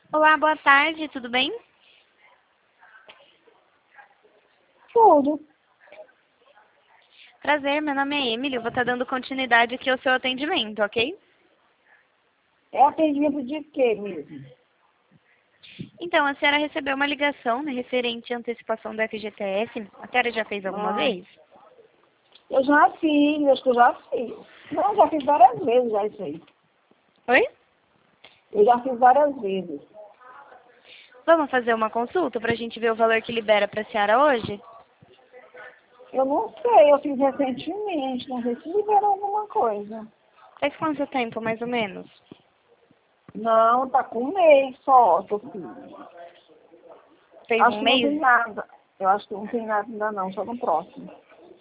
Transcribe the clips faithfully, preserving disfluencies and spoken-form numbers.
Olá, boa tarde, tudo bem? Tudo. Prazer, meu nome é Emily, eu vou estar dando continuidade aqui ao seu atendimento, ok? É atendimento de quê mesmo? Então, a senhora recebeu uma ligação, né, referente à antecipação do F G T S. A senhora já fez alguma Ah, vez? eu já fiz, acho que eu já fiz. Não, já fiz várias vezes já isso aí. Oi? Eu já fiz várias vezes. Vamos fazer uma consulta para a gente ver o valor que libera para a senhora hoje? Eu não sei, eu fiz recentemente, não sei se liberou alguma coisa. Faz quanto tempo, mais ou menos? Não, tá com um mês só que eu fiz. Fez Acho um que não mês? tem nada. Eu acho que não tem nada ainda não, só no próximo.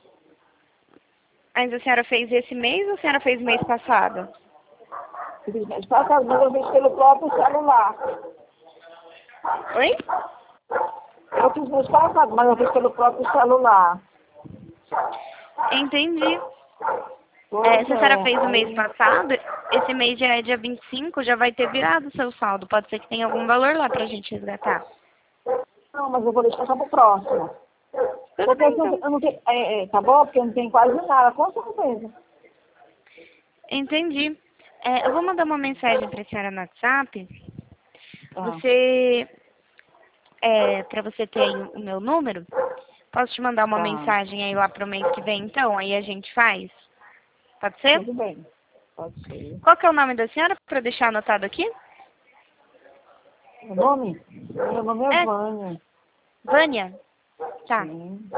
Mas a senhora fez esse mês ou a senhora fez mês passado? Eu fiz mês passado, mas eu fiz pelo próprio celular. Oi? Eu fiz mês passado, mas eu fiz pelo próprio celular. Entendi. É, Pois se a senhora é, fez o mês aí... passado, esse mês já é dia vinte e cinco, já vai ter virado o seu saldo. Pode ser que tenha algum valor lá pra gente resgatar. Não, mas eu vou deixar só pro próximo. Tudo Porque bem, eu não, então. eu não tenho, é, é, tá bom? Porque eu não tenho quase nada, com certeza. Entendi. É, eu vou mandar uma mensagem pra senhora no WhatsApp. Tá, Você, é, pra você ter aí o meu número, posso te mandar uma tá. mensagem aí lá pro mês que vem, então? Aí a gente faz? Pode ser? Tudo bem. Pode ser. Qual que é o nome da senhora, pra deixar anotado aqui? Meu nome? Meu nome é É, Vânia. Vânia? Tá. Sim.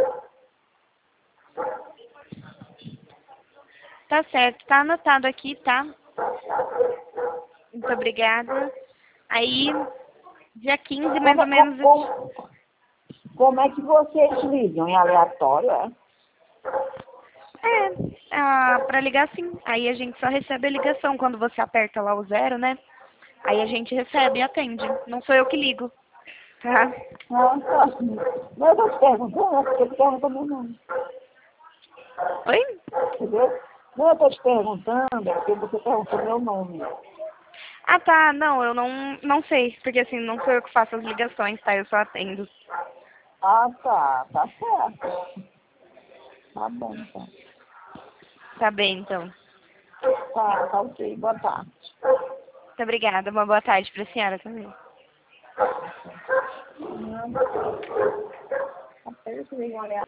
Tá certo, tá anotado aqui, tá? Muito obrigada. Aí, dia quinze, mais Como, ou é- como, menos. eu te- como, como é que vocês ligam? Em aleatório, é? É, ah, pra ligar sim. Aí a gente só recebe a ligação quando você aperta lá o zero, né? Aí a gente recebe e atende. Não sou eu que ligo, tá? Ah, tá. Mas eu tô te perguntando, é porque tu pergunta meu nome. Oi? Entendeu? Não, eu tô te perguntando, é porque você perguntou meu nome. Ah, tá. Não, eu não, não sei. Porque assim, não sou eu que faço as ligações, tá? Eu só atendo. Ah, tá. Tá certo. Tá bom, então. Tá bem, então. Tá, tá ok. Boa tarde. Muito obrigada. Uma boa tarde pra senhora também. Não. Até eu te ligo, olha.